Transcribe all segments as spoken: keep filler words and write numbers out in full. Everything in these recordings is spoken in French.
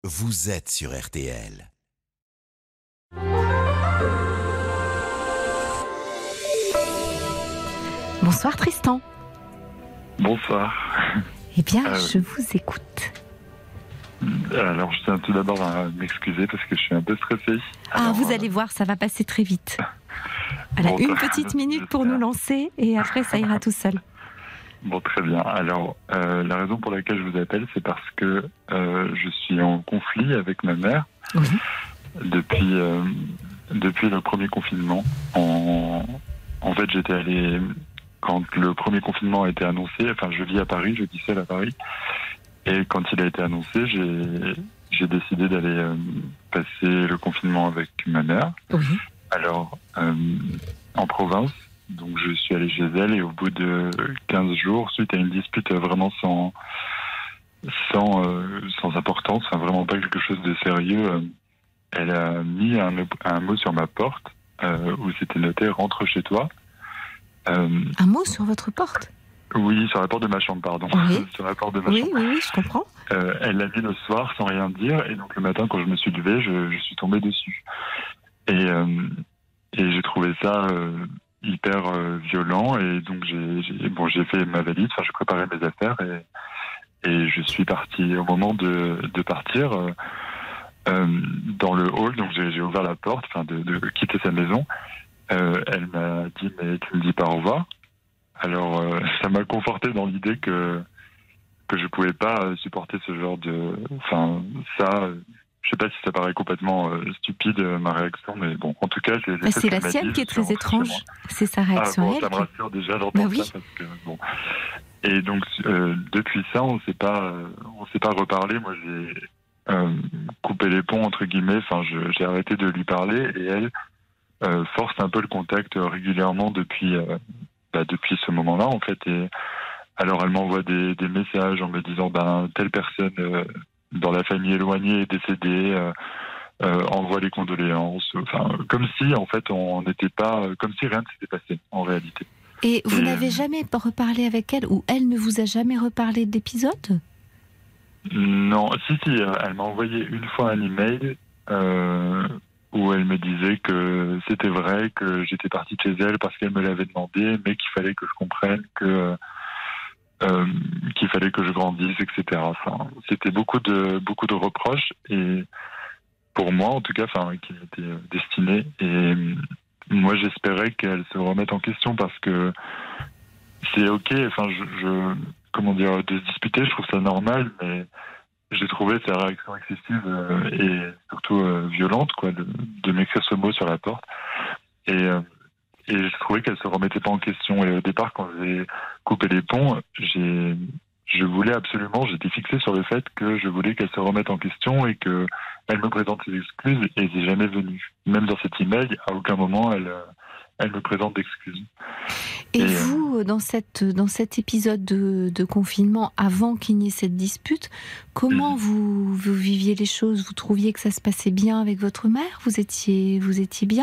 vous êtes sur R T L. Bonsoir Tristan. Bonsoir. Eh bien, Euh, je vous écoute. Alors, je tiens tout d'abord à m'excuser parce que je suis un peu stressé. Ah, Alors, vous euh, allez voir, ça va passer très vite. Voilà, bon, une ça- petite minute pour j'espère. nous lancer et après ça ira tout seul. Bon, très bien. Alors, euh, la raison pour laquelle je vous appelle, c'est parce que euh, je suis en conflit avec ma mère Oui. depuis, euh, depuis le premier confinement. En, en fait, j'étais allé... Quand le premier confinement a été annoncé, enfin, je vis à Paris, je vis seul à Paris. Et quand il a été annoncé, j'ai, j'ai décidé d'aller euh, passer le confinement avec ma mère. Oui. Alors, euh, en province, donc je suis allé chez elle et au bout de quinze jours, suite à une dispute vraiment sans, sans, euh, sans importance, enfin vraiment pas quelque chose de sérieux, euh, elle a mis un, un mot sur ma porte euh, où c'était noté « Rentre chez toi euh, ». Un mot sur votre porte. Oui, sur la porte de ma chambre, pardon. Oui. Sur la porte de ma Oui, chambre. oui, oui, je comprends. Euh, elle l'a mis le soir sans rien dire et donc le matin quand je me suis levé, je, je suis tombé dessus. Et, euh, et j'ai trouvé ça euh, hyper euh, violent et donc j'ai, j'ai, bon, j'ai fait ma valise, enfin, j'ai préparé mes affaires et, et je suis parti. Au moment de, de partir euh, euh, dans le hall, donc j'ai, j'ai ouvert la porte, enfin de, de quitter sa maison. Euh, elle m'a dit mais tu me dis pas au revoir. Alors euh, ça m'a conforté dans l'idée que que je pouvais pas supporter ce genre de, enfin ça. Je sais pas si ça paraît complètement euh, stupide euh, ma réaction, mais bon, en tout cas, j'ai, j'ai Bah, fait c'est ce la qu'elle m'a sienne dit, qui est je suis très rentré chez moi. étrange. C'est sa Ah réaction bon, à elle. ça me qui- rassure déjà d'entendre Bah oui. ça parce que bon. Et donc euh, depuis ça, on s'est pas, euh, on s'est pas reparlé. Moi, j'ai euh, coupé les ponts entre guillemets. Enfin, je, j'ai arrêté de lui parler et elle euh, force un peu le contact euh, régulièrement depuis, euh, bah, depuis ce moment-là en fait. Et alors, elle m'envoie des, des messages en me disant, ben telle personne euh, dans la famille éloignée est décédée. Euh, euh, envoie les condoléances, enfin comme si en fait on n'était pas, comme si rien ne s'était passé en réalité. Et vous Et, n'avez jamais reparlé avec elle ou elle ne vous a jamais reparlé de l'épisode ? Non, si si, elle m'a envoyé une fois un email euh, où elle me disait que c'était vrai que j'étais parti de chez elle parce qu'elle me l'avait demandé, mais qu'il fallait que je comprenne que euh, qu'il fallait que je grandisse, et cetera. Enfin, c'était beaucoup de beaucoup de reproches et pour moi en tout cas, enfin qui m'étaient destinés et moi, j'espérais qu'elle se remette en question parce que c'est ok. Enfin, je, je comment dire, de se disputer, je trouve ça normal, mais j'ai trouvé sa réaction excessive euh, et surtout euh, violente, quoi, de, de m'écrire ce mot sur la porte. Et, euh, et je trouvais qu'elle se remettait pas en question. Et au départ, quand j'ai coupé les ponts, j'ai, je voulais absolument, j'étais fixé sur le fait que je voulais qu'elle se remette en question et que elle me présente ses excuses et elle n'est jamais venue. Même dans cet email, à aucun moment elle, elle me présente d'excuses. Et, Et, vous, dans, cette, dans cet épisode de, de confinement, avant qu'il n'y ait cette dispute, comment Mhm. vous, vous viviez les choses ? Vous trouviez que ça se passait bien avec votre mère ? Vous étiez, vous étiez bien ?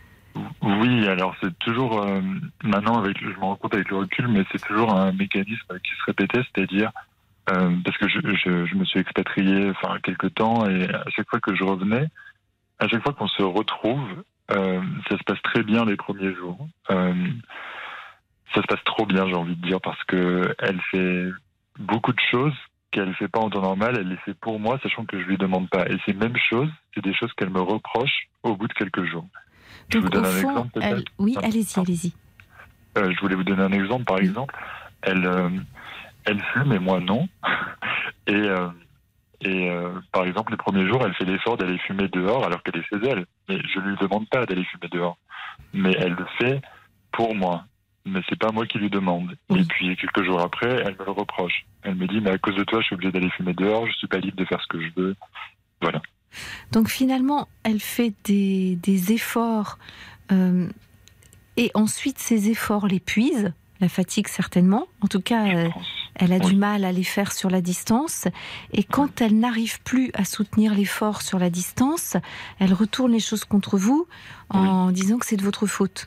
Oui, alors c'est toujours, euh, maintenant avec, je me rends compte avec le recul, mais c'est toujours un mécanisme qui se répétait, c'est-à-dire, euh, parce que je, je, je me suis expatrié enfin quelque temps et à chaque fois que je revenais, à chaque fois qu'on se retrouve, euh, ça se passe très bien les premiers jours. Euh, ça se passe trop bien, j'ai envie de dire, parce que elle fait beaucoup de choses qu'elle fait pas en temps normal, elle les fait pour moi, sachant que je lui demande pas. Et ces mêmes choses, c'est des choses qu'elle me reproche au bout de quelques jours. Je Donc vous donne au un fond, exemple peut-être. elle... oui, Non, allez-y, non. allez-y. Euh, je voulais vous donner un exemple, par Oui. exemple. Elle, euh, elle fume et moi non. Et, euh, et euh, par exemple, les premiers jours, elle fait l'effort d'aller fumer dehors alors qu'elle est chez elle. Mais je lui demande pas d'aller fumer dehors. Mais elle le fait pour moi. Mais c'est pas moi qui lui demande. Oui. Et puis quelques jours après, elle me le reproche. Elle me dit, mais à cause de toi, je suis obligée d'aller fumer dehors. Je suis pas libre de faire ce que je veux. Voilà. Donc finalement, elle fait des, des efforts euh, et ensuite ces efforts l'épuisent, la fatigue certainement. En tout cas, euh, elle a Oui. du mal à les faire sur la distance. Et quand elle n'arrive plus à soutenir l'effort sur la distance, elle retourne les choses contre vous en Oui. disant que c'est de votre faute.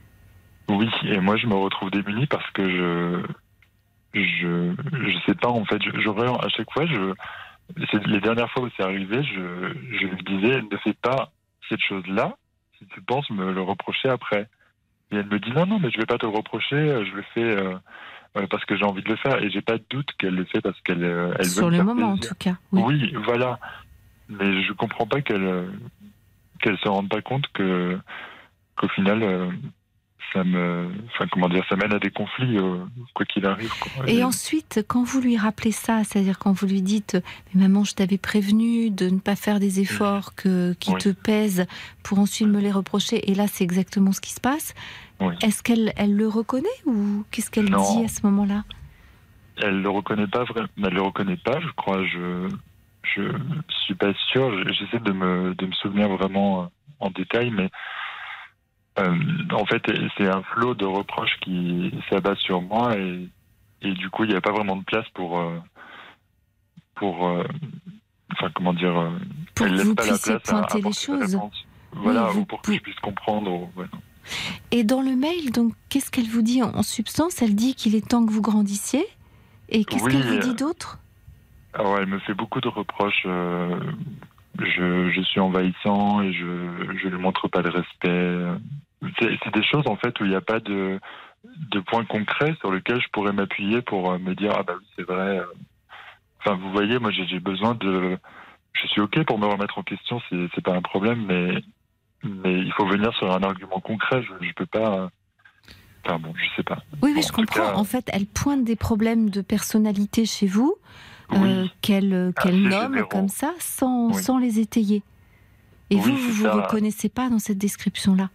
Oui, et moi je me retrouve démuni parce que je je je sais pas en fait. Je, je re- à chaque fois je c'est, les dernières fois où c'est arrivé, je, je lui disais, ne fais pas cette chose-là si tu penses me le reprocher après. Et elle me dit, non, non, mais je vais pas te le reprocher, je le fais euh, euh, parce que j'ai envie de le faire. Et j'ai pas de doute qu'elle le fait parce qu'elle euh, elle veut Sur me le faire moment, en plaisir. tout cas. Oui. Oui, voilà. Mais je comprends pas qu'elle euh, qu'elle se rende pas compte que qu'au final, euh, ça me, enfin comment dire, ça mène à des conflits euh, quoi qu'il arrive. Quoi. Et Et- ensuite, quand vous lui rappelez ça, c'est-à-dire quand vous lui dites « Mais maman, je t'avais prévenu de ne pas faire des efforts que, qui Oui. te pèsent pour ensuite me les reprocher » et là, c'est exactement ce qui se passe. Oui. Est-ce qu'elle elle le reconnaît ou qu'est-ce qu'elle Non. dit à ce moment-là? Elle le reconnaît pas vraiment. Elle le reconnaît pas, je crois. Je je suis pas sûr. J'essaie de me de me souvenir vraiment euh, en détail, mais euh, en fait, c'est un flot de reproches qui s'abat sur moi et et du coup, il n'y a pas vraiment de place pour euh, pour euh, enfin comment dire. euh, Pour elle que laisse vous pas la puissiez place à pointer les apporter des choses. réponses. Voilà, vous- ou pour que je puisse comprendre. ou- ouais, non. Et dans le mail, donc, qu'est-ce qu'elle vous dit en, en substance? Elle dit qu'il est temps que vous grandissiez. Et qu'est-ce Oui, qu'elle vous euh, dit d'autre? Alors, elle me fait beaucoup de reproches. euh, je, je suis envahissant et je je lui montre pas de respect. C'est, c'est des choses en fait où il n'y a pas de de points concrets sur lesquels je pourrais m'appuyer pour euh, me dire ah bah oui c'est vrai. euh. Enfin vous voyez, moi j'ai, j'ai besoin de. Je suis ok pour me remettre en question, c'est c'est pas un problème, mais mais il faut venir sur un argument concret. Je je peux pas. euh, Enfin bon, je sais pas. Oui, Bon, oui, en je tout comprends. cas, En fait, elle pointe des problèmes de personnalité chez vous, oui, euh, qu'elle qu'elle assez nomme généraux. comme ça, sans, Oui. sans les étayer. Et Oui, vous, vous c'est vous ça. reconnaissez pas dans cette description-là?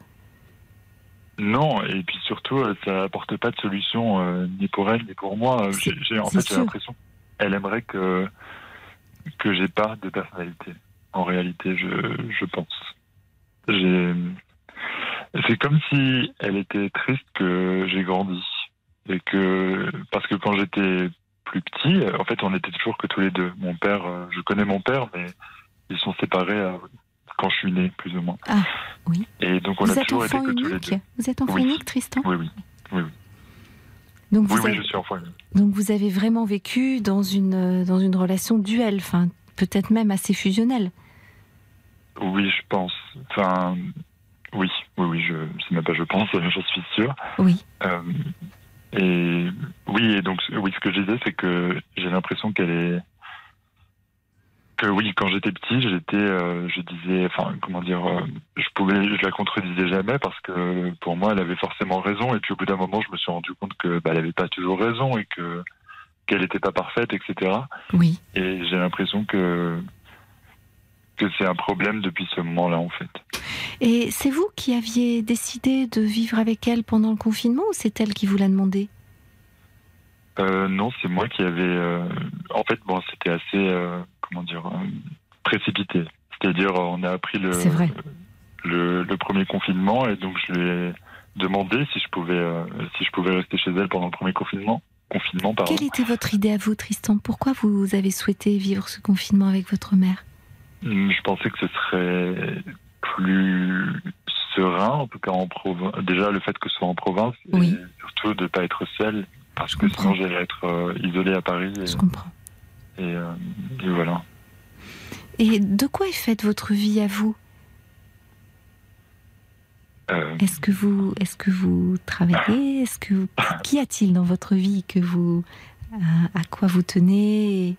Non, et puis surtout, euh, ça apporte pas de solution euh, ni pour elle ni pour moi. C'est J'ai, j'ai- en c'est fait, j'ai sûr. l'impression qu'elle aimerait que que j'ai pas de personnalité. En réalité, je je pense. J'ai, c'est comme si elle était triste que j'ai grandi et que parce que quand j'étais plus petit, en fait, on était toujours que tous les deux. Mon père, euh, je connais mon père, mais ils sont séparés euh, quand je suis né, plus ou moins. Ah, oui. Et donc on Vous a êtes toujours été enfant que tous les unique? deux. Vous êtes enfant Oui. unique, Tristan? Oui, oui, oui, oui. Donc Oui, vous, oui, avez, je suis enfant unique. donc vous avez vraiment vécu dans une, euh, dans une relation duelle, enfin, peut-être même assez fusionnelle. Oui, je pense. Enfin, oui, oui, oui, je, c'est même pas je pense, j'en suis sûr. Oui. Euh, et oui, et donc, oui, ce que je disais, c'est que j'ai l'impression qu'elle est, que oui, quand j'étais petit, j'étais, euh, je disais, enfin, comment dire, euh, je pouvais, je la contredisais jamais parce que pour moi, elle avait forcément raison. Et puis au bout d'un moment, je me suis rendu compte que, bah, elle avait pas toujours raison et que qu'elle n'était pas parfaite, et cetera. Oui. Et j'ai l'impression que que c'est un problème depuis ce moment-là, en fait. Et c'est vous qui aviez décidé de vivre avec elle pendant le confinement ou c'est elle qui vous l'a demandé? Euh, non, c'est moi qui avais. Euh, en fait, bon, c'était assez, euh, comment dire, euh, précipité. C'est-à-dire, euh, on a appris le, C'est vrai. le le premier confinement et donc je lui ai demandé si je pouvais euh, si je pouvais rester chez elle pendant le premier confinement. Confinement, pardon. Quelle était votre idée à vous, Tristan? Pourquoi vous avez souhaité vivre ce confinement avec votre mère? Je pensais que ce serait plus serein, en tout cas en province. Déjà, le fait que ce soit en province Oui. et surtout de ne pas être seul, parce Je que comprends. sinon j'allais être euh, isolé à Paris. Et, Je comprends. et, euh, et voilà. Et de quoi est faite votre vie à vous? Euh, Est-ce que vous, est-ce que vous travaillez? Est-ce que vous... Qu'y a-t-il dans votre vie que vous, à, à quoi vous tenez?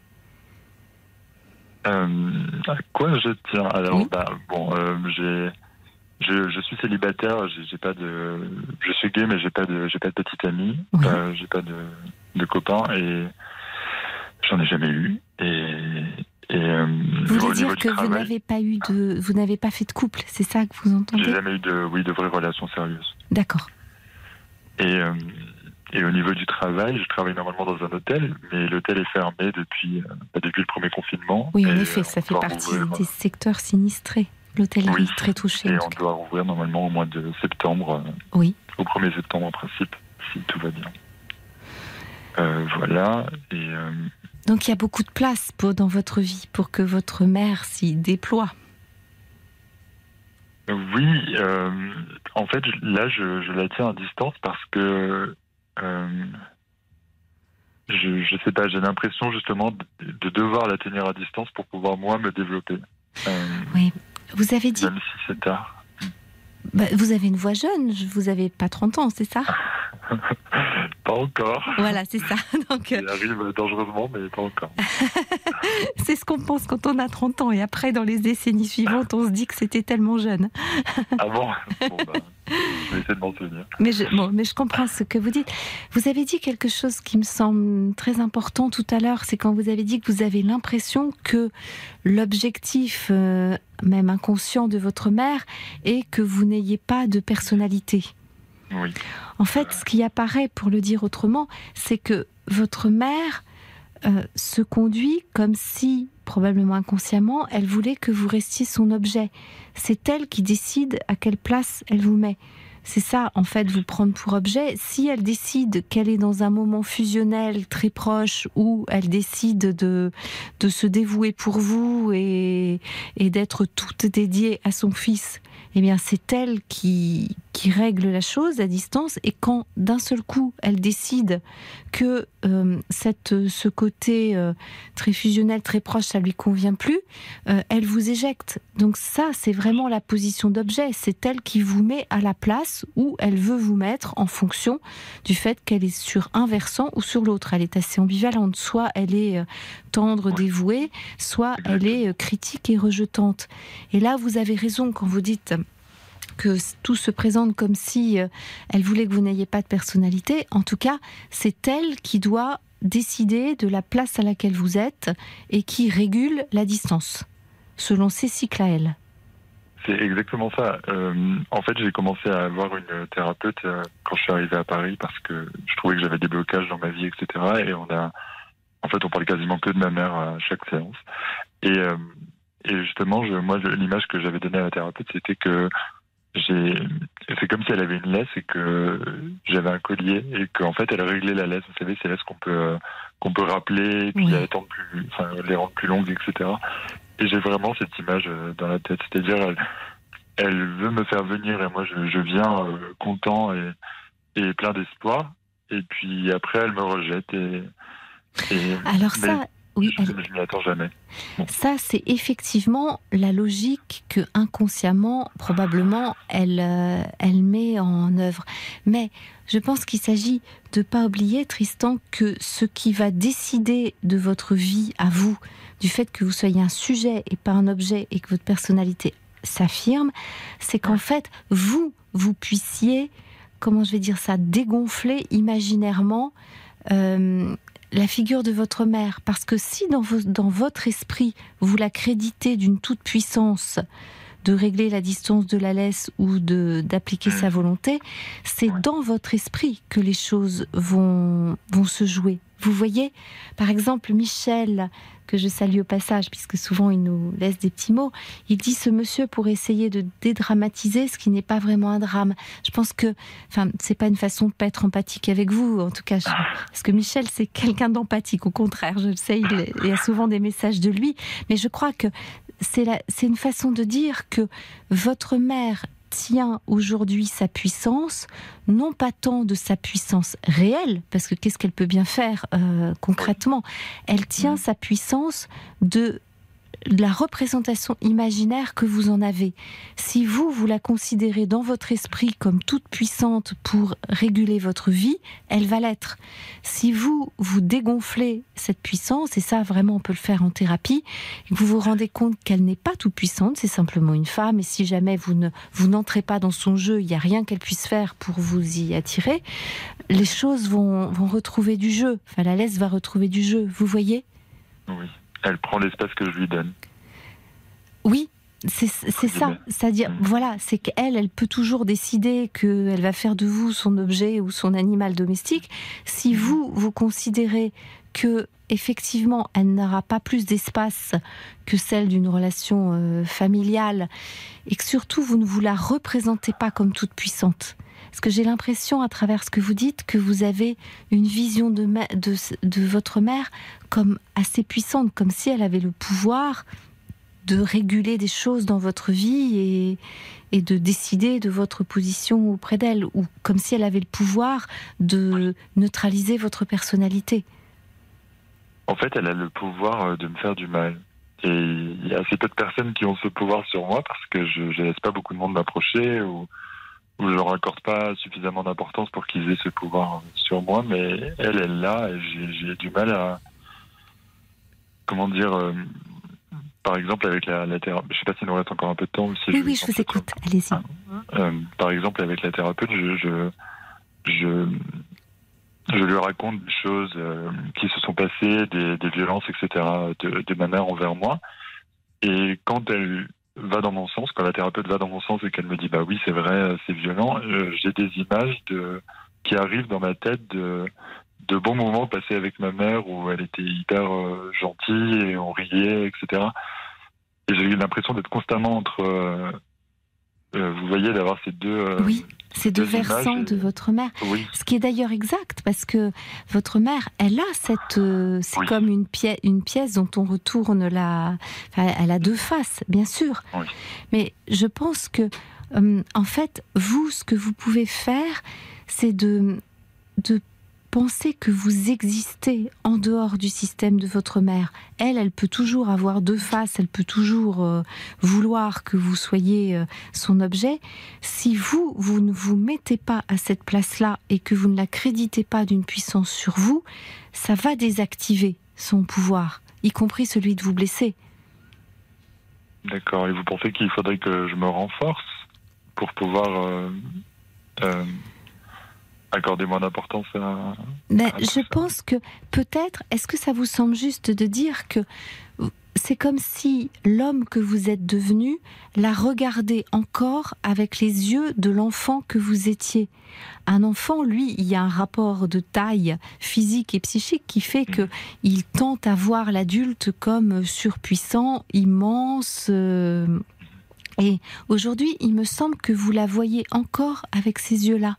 euh, à quoi je tiens? Alors, Oui. bah, bon, euh, j'ai, je, je suis célibataire. J'ai, j'ai pas de, je suis gay, mais j'ai pas de, j'ai pas de petite amie. Oui. Euh, j'ai pas de, de copains et j'en ai jamais eu. Et Et, euh, Vous au voulez niveau dire du que vous travail, n'avez pas eu de, vous n'avez pas fait de couple, c'est ça que vous entendez? j'ai jamais eu de, oui, de vraies relations sérieuses. D'accord. Et, euh, et au niveau du travail, je travaille normalement dans un hôtel, mais l'hôtel est fermé depuis, euh, depuis le premier confinement. Oui, en et, effet, euh, ça on fait doit partie rouvrir, des secteurs sinistrés. L'hôtellerie Oui. est très touchée. Et en on tout cas. doit rouvrir normalement au mois de septembre, euh, Oui. au premier septembre en principe, si tout va bien. Euh, voilà. Et, euh, Donc il y a beaucoup de place pour, dans votre vie pour que votre mère s'y déploie. oui, euh, en fait, là, je, je la tiens à distance parce que euh, je, je sais pas, j'ai l'impression justement de, de devoir la tenir à distance pour pouvoir moi me développer. Euh, Oui. Vous avez dit. Même si c'est tard. Bah, vous avez une voix jeune, vous avez pas trente ans, c'est ça? Pas encore. Voilà, c'est ça. Donc, Il arrive dangereusement, mais pas encore. c'est ce qu'on pense quand on a trente ans. Et après, dans les décennies suivantes, on se dit que c'était tellement jeune. Ah bon, bon bah, je vais essayer de m'en souvenir. Mais je, bon, mais je comprends ce que vous dites. Vous avez dit quelque chose qui me semble très important tout à l'heure, c'est quand vous avez dit que vous avez l'impression que l'objectif, euh, même inconscient de votre mère, est que vous n'ayez pas de personnalité. Oui. En fait, ce qui apparaît, pour le dire autrement, c'est que votre mère euh, se conduit comme si, probablement inconsciemment, elle voulait que vous restiez son objet. C'est elle qui décide à quelle place elle vous met. C'est ça, en fait, vous prendre pour objet. Si elle décide qu'elle est dans un moment fusionnel très proche, où elle décide de, de se dévouer pour vous et, et d'être toute dédiée à son fils, eh bien, c'est elle qui, qui règle la chose à distance. Et quand, d'un seul coup, elle décide que euh, cette, ce côté euh, très fusionnel, très proche, ça lui convient plus, euh, elle vous éjecte. Donc ça, c'est vraiment la position d'objet. C'est elle qui vous met à la place où elle veut vous mettre en fonction du fait qu'elle est sur un versant ou sur l'autre. Elle est assez ambivalente. Soit elle est euh, tendre, dévouée, soit elle est euh, critique et rejetante. Et là, vous avez raison quand vous dites que tout se présente comme si euh, elle voulait que vous n'ayez pas de personnalité. En tout cas, c'est elle qui doit décider de la place à laquelle vous êtes et qui régule la distance, selon ses cycles à elle. C'est exactement ça. Euh, en fait, j'ai commencé à avoir une thérapeute euh, quand je suis arrivé à Paris parce que je trouvais que j'avais des blocages dans ma vie, et cetera. Et on a, en fait, on parlait quasiment que de ma mère à chaque séance. Et, euh, et justement, je, moi, je, l'image que j'avais donnée à la thérapeute, c'était que j'ai, c'est comme si elle avait une laisse et que j'avais un collier et qu'en fait, elle réglait la laisse. Vous savez, ces laisses qu'on peut, qu'on peut rappeler, et puis Oui. attendre plus, enfin, les rendre plus longues, et cetera. Et j'ai vraiment cette image dans la tête. C'est-à-dire, elle, elle veut me faire venir et moi, je, je viens euh, content et, et plein d'espoir. Et puis après, elle me rejette. Et, et, Alors mais ça, oui, je, elle- je m'y attends jamais. Bon. ça c'est effectivement la logique que inconsciemment, probablement, elle, euh, elle met en œuvre. Mais je pense qu'il s'agit de ne pas oublier, Tristan, que ce qui va décider de votre vie à vous, du fait que vous soyez un sujet et pas un objet et que votre personnalité s'affirme, c'est qu'en fait, vous, vous puissiez, comment je vais dire ça, dégonfler imaginairement euh, la figure de votre mère. Parce que si dans, vos, dans votre esprit, vous la créditez d'une toute-puissance de régler la distance de la laisse ou de, d'appliquer sa volonté, c'est dans votre esprit que les choses vont, vont se jouer. Vous voyez, par exemple, Michel, que je salue au passage, puisque souvent il nous laisse des petits mots, il dit ce monsieur pour essayer de dédramatiser ce qui n'est pas vraiment un drame. Je pense que, enfin, c'est pas une façon de pas être empathique avec vous, en tout cas, je, parce que Michel, c'est quelqu'un d'empathique, au contraire, je le sais, il, il y a souvent des messages de lui, mais je crois que c'est, la, c'est une façon de dire que votre mère tient aujourd'hui sa puissance, non pas tant de sa puissance réelle, parce que qu'est-ce qu'elle peut bien faire euh, concrètement, elle tient sa puissance de la représentation imaginaire que vous en avez. Si vous, vous la considérez dans votre esprit comme toute puissante pour réguler votre vie, elle va l'être. Si vous, vous dégonflez cette puissance, et ça vraiment on peut le faire en thérapie, et que vous vous rendez compte qu'elle n'est pas toute puissante, c'est simplement une femme, et si jamais vous, ne, vous n'entrez pas dans son jeu, il n'y a rien qu'elle puisse faire pour vous y attirer, les choses vont, vont retrouver du jeu. Enfin, la laisse va retrouver du jeu, vous voyez ? Oui. Elle prend l'espace que je lui donne. Oui, c'est, c'est ça. C'est-à-dire, mmh. voilà, c'est qu'elle, elle peut toujours décider qu'elle va faire de vous son objet ou son animal domestique. Si vous, vous considérez que, effectivement, elle n'aura pas plus d'espace que celle d'une relation euh, familiale, et que surtout, vous ne vous la représentez pas comme toute puissante. Parce que j'ai l'impression, à travers ce que vous dites, que vous avez une vision de, ma- de, de votre mère comme assez puissante, comme si elle avait le pouvoir de réguler des choses dans votre vie et, et de décider de votre position auprès d'elle, ou comme si elle avait le pouvoir de neutraliser votre personnalité. En fait, elle a le pouvoir de me faire du mal. Et il y a assez peu de personnes qui ont ce pouvoir sur moi parce que je ne laisse pas beaucoup de monde m'approcher ou, ou je leur accorde pas suffisamment d'importance pour qu'ils aient ce pouvoir sur moi. Mais elle, elle l'a et j'ai, j'ai du mal à... Comment dire euh, par exemple, avec la, la thérapeute... Je ne sais pas s'il nous reste encore un peu de temps. Ou si Oui, je oui, je vous écoute. Allez-y. Euh, par exemple, avec la thérapeute, je... je, je Je lui raconte des choses euh, qui se sont passées, des, des violences, et cetera, de, de ma mère envers moi. Et quand elle va dans mon sens, quand la thérapeute va dans mon sens et qu'elle me dit « bah oui, c'est vrai, c'est violent euh, », j'ai des images de, qui arrivent dans ma tête de, de bons moments passés avec ma mère où elle était hyper euh, gentille et on riait, et cetera. Et j'ai eu l'impression d'être constamment entre... Euh, euh, vous voyez, d'avoir ces deux... Euh, oui. Ces deux, deux versants et... de votre mère. Oui. Ce qui est d'ailleurs exact, parce que votre mère, elle a cette... Euh, c'est oui. comme une pièce, une pièce dont on retourne la... Enfin, elle a deux faces, bien sûr. Oui. Mais je pense que, euh, en fait, vous, ce que vous pouvez faire, c'est de, de penser que vous existez en dehors du système de votre mère. Elle, elle peut toujours avoir deux faces, elle peut toujours euh, vouloir que vous soyez euh, son objet. Si vous, vous ne vous mettez pas à cette place-là et que vous ne la créditez pas d'une puissance sur vous, ça va désactiver son pouvoir, y compris celui de vous blesser. D'accord. Et vous pensez qu'il faudrait que je me renforce pour pouvoir... Euh, euh... accorder moins d'importance à... Ben, à je ça. pense que peut-être, est-ce que ça vous semble juste de dire que c'est comme si l'homme que vous êtes devenu la regardait encore avec les yeux de l'enfant que vous étiez. Un enfant, lui, il y a un rapport de taille physique et psychique qui fait que il tente à voir l'adulte comme surpuissant, immense. Euh... Et aujourd'hui, il me semble que vous la voyez encore avec ces yeux-là.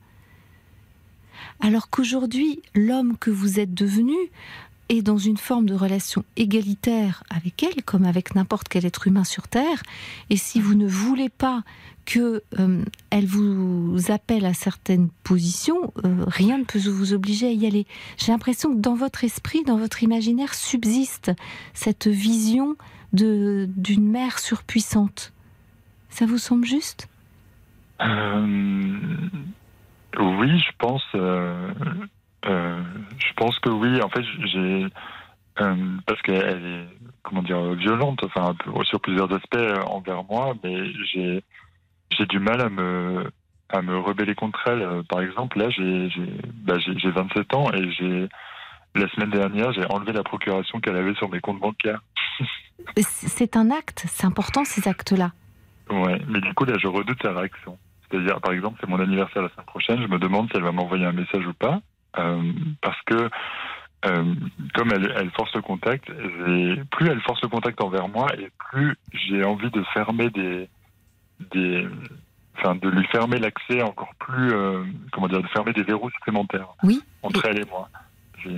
Alors qu'aujourd'hui, l'homme que vous êtes devenu est dans une forme de relation égalitaire avec elle, comme avec n'importe quel être humain sur Terre. Et si vous ne voulez pas qu'elle euh, vous appelle à certaines positions, euh, rien ne peut vous obliger à y aller. J'ai l'impression que dans votre esprit, dans votre imaginaire, subsiste cette vision de, d'une mère surpuissante. Ça vous semble juste ? euh... Oui, je pense. Euh, euh, je pense que oui. En fait, j'ai euh, parce qu'elle est, comment dire, violente. Enfin, un peu, sur plusieurs aspects envers moi, mais j'ai j'ai du mal à me à me rebeller contre elle. Par exemple, là, j'ai j'ai bah, j'ai, j'ai vingt-sept ans et j'ai la semaine dernière, j'ai enlevé la procuration qu'elle avait sur mes comptes bancaires. C'est un acte. C'est important, ces actes-là. Ouais, mais du coup, là, je redoute sa réaction. C'est-à-dire, par exemple, c'est mon anniversaire la semaine prochaine, je me demande si elle va m'envoyer un message ou pas, euh, parce que euh, comme elle, elle force le contact, et plus elle force le contact envers moi, et plus j'ai envie de fermer des, des, enfin, de lui fermer l'accès encore plus, euh, comment dire, de fermer des verrous supplémentaires oui. entre elle et moi. J'ai,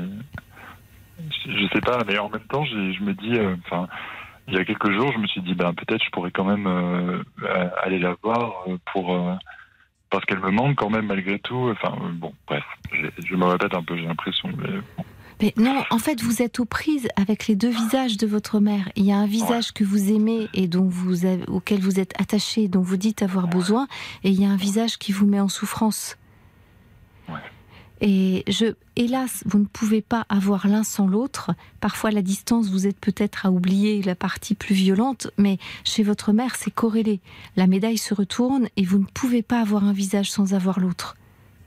je sais pas, mais en même temps, j'ai, je me dis, enfin. Euh, il y a quelques jours, je me suis dit, ben, peut-être je pourrais quand même euh, aller la voir pour, euh, parce qu'elle me manque quand même malgré tout. Enfin, euh, bon, bref, je, je me répète un peu, j'ai l'impression. Mais, bon. mais non, en fait, vous êtes aux prises avec les deux visages de votre mère. Il y a un visage ouais. que vous aimez et dont vous avez, auquel vous êtes attaché, dont vous dites avoir ouais. besoin, et il y a un visage qui vous met en souffrance. Ouais. Et je, hélas, vous ne pouvez pas avoir l'un sans l'autre. Parfois, la distance, vous êtes peut-être à oublier la partie plus violente, mais chez votre mère, c'est corrélé. La médaille se retourne et vous ne pouvez pas avoir un visage sans avoir l'autre.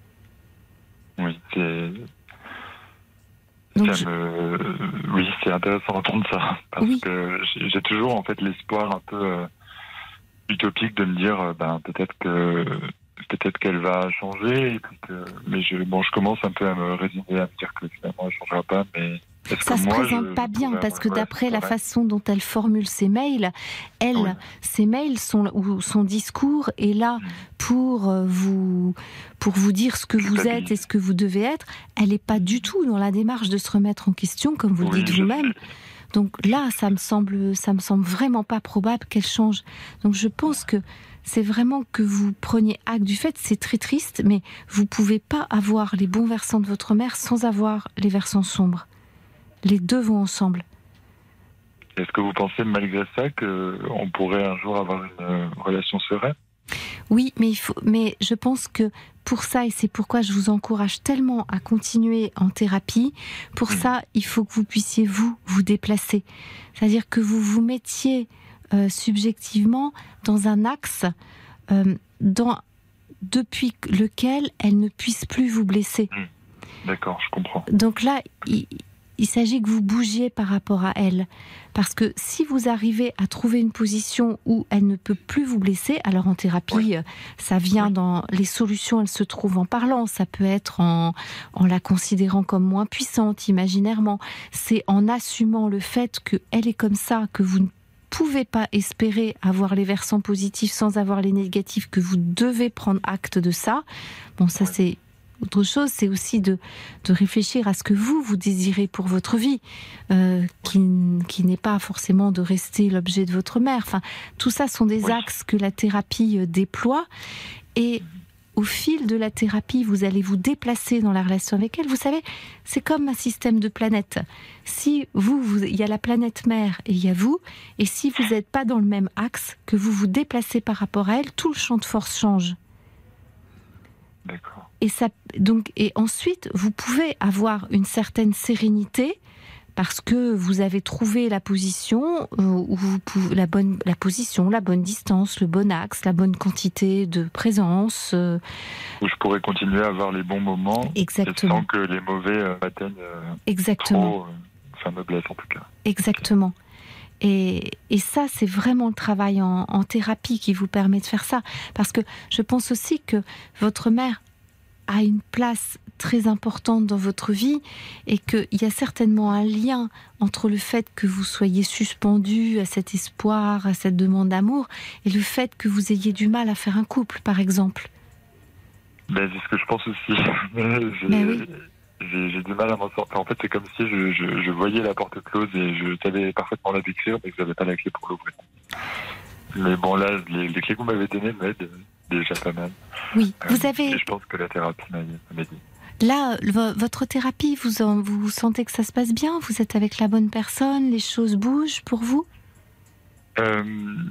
Oui, c'est... Donc ça je... me... Oui, c'est intéressant d'entendre ça, parce oui. que j'ai toujours en fait l'espoir un peu euh, utopique de me dire, euh, ben, peut-être que... peut-être qu'elle va changer, et puis que, mais je, bon, je commence un peu à me résigner, à me dire que finalement elle ne changera pas, mais ça ne se moi, présente je, pas je bien, pourrais, parce que ouais, d'après ouais, la ouais. façon dont elle formule ses mails, elle, oui. ses mails sont, ou son discours est là mmh. pour vous, pour vous dire ce que je vous êtes et ce que vous devez être. Elle n'est pas du tout dans la démarche de se remettre en question, comme vous oui, le dites vous-même. Donc là, ça me semble, ça me semble vraiment pas probable qu'elle change. Donc je pense que c'est vraiment que vous preniez acte du fait, c'est très triste, mais vous pouvez pas avoir les bons versants de votre mère sans avoir les versants sombres. Les deux vont ensemble. Est-ce que vous pensez malgré ça qu'on pourrait un jour avoir une euh, relation sereine? Oui, mais, il faut, mais je pense que pour ça, et c'est pourquoi je vous encourage tellement à continuer en thérapie, pour ça, il faut que vous puissiez, vous, vous déplacer. C'est-à-dire que vous vous mettiez euh, subjectivement dans un axe euh, dans, depuis lequel elle ne puisse plus vous blesser. D'accord, je comprends. Donc là, il, il s'agit que vous bougiez par rapport à elle. Parce que si vous arrivez à trouver une position où elle ne peut plus vous blesser, alors en thérapie, oui. ça vient oui. dans... Les solutions, elles se trouvent en parlant. Ça peut être en, en la considérant comme moins puissante, imaginairement. C'est en assumant le fait qu'elle est comme ça, que vous ne pouvez pas espérer avoir les versants positifs sans avoir les négatifs, que vous devez prendre acte de ça. Bon, ça oui. c'est... Autre chose, c'est aussi de, de réfléchir à ce que vous, vous désirez pour votre vie, euh, qui, qui n'est pas forcément de rester l'objet de votre mère. Enfin, tout ça sont des oui. axes que la thérapie déploie. Et au fil de la thérapie, vous allez vous déplacer dans la relation avec elle. Vous savez, c'est comme un système de planètes. Si vous, vous, il y a la planète mère et il y a vous, et si vous n'êtes pas dans le même axe, que vous vous déplacez par rapport à elle, tout le champ de force change. D'accord. Et, ça, donc, et ensuite, vous pouvez avoir une certaine sérénité parce que vous avez trouvé la position, euh, où vous pouvez, la, bonne, la position, la bonne distance, le bon axe, la bonne quantité de présence. Euh, où je pourrais continuer à avoir les bons moments exactement. sans que les mauvais euh, m'atteignent euh, exactement. trop, euh, enfin me blessent en tout cas. Exactement. Et, et ça, c'est vraiment le travail en, en thérapie qui vous permet de faire ça. Parce que je pense aussi que votre mère a une place très importante dans votre vie et qu'il y a certainement un lien entre le fait que vous soyez suspendu à cet espoir, à cette demande d'amour, et le fait que vous ayez du mal à faire un couple, par exemple. Ben, c'est ce que je pense aussi. j'ai, ben oui. j'ai, j'ai du mal à m'en sortir. En fait, c'est comme si je, je, je voyais la porte close et je savais parfaitement la décrire, mais que je n'avais pas la clé pour l'ouvrir. Mais bon, là, les, les clés que vous m'avez données m'aident déjà pas mal. Oui, euh, vous avez... Et je pense que la thérapie m'a, m'a dit. Là, le, votre thérapie, vous, en, vous sentez que ça se passe bien? Vous êtes avec la bonne personne? Les choses bougent pour vous? euh,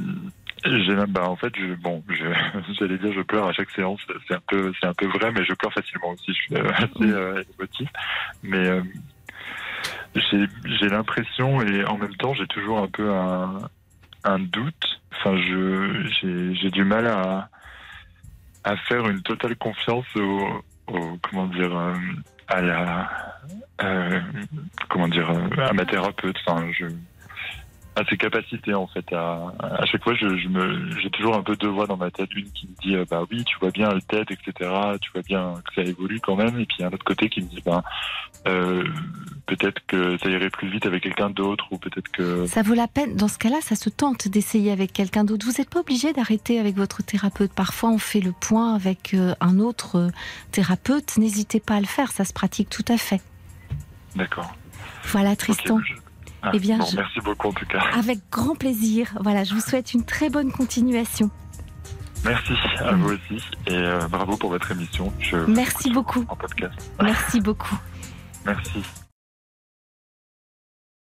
j'ai, bah, En fait, je, bon, je, j'allais dire je pleure à chaque séance. C'est un peu, c'est un peu vrai, mais je pleure facilement aussi. Je suis assez euh, émotif. Mais euh, j'ai, j'ai l'impression, et en même temps, j'ai toujours un peu un, un doute. Enfin, je, j'ai, j'ai du mal à, à faire une totale confiance au, au comment dire, euh, à la, euh, comment dire, à ma thérapeute. Enfin, je, à ses capacités en fait. À, à chaque fois, je, je me, j'ai toujours un peu deux voix dans ma tête. Une qui me dit, euh, bah oui, tu vois bien, elle t'aide, et cetera. Tu vois bien que ça évolue quand même. Et puis un autre côté qui me dit, bah euh, peut-être que ça irait plus vite avec quelqu'un d'autre, ou peut-être que... Ça vaut la peine, dans ce cas-là, ça se tente d'essayer avec quelqu'un d'autre. Vous n'êtes pas obligé d'arrêter avec votre thérapeute. Parfois, on fait le point avec un autre thérapeute. N'hésitez pas à le faire, ça se pratique tout à fait. D'accord. Voilà, Tristan. Okay, je... ah, eh bien, bon, je... merci beaucoup en tout cas. Avec grand plaisir. Voilà, je vous souhaite une très bonne continuation. Merci à mmh. vous aussi, et euh, bravo pour votre émission. Je merci beaucoup. En podcast. Merci beaucoup. Merci.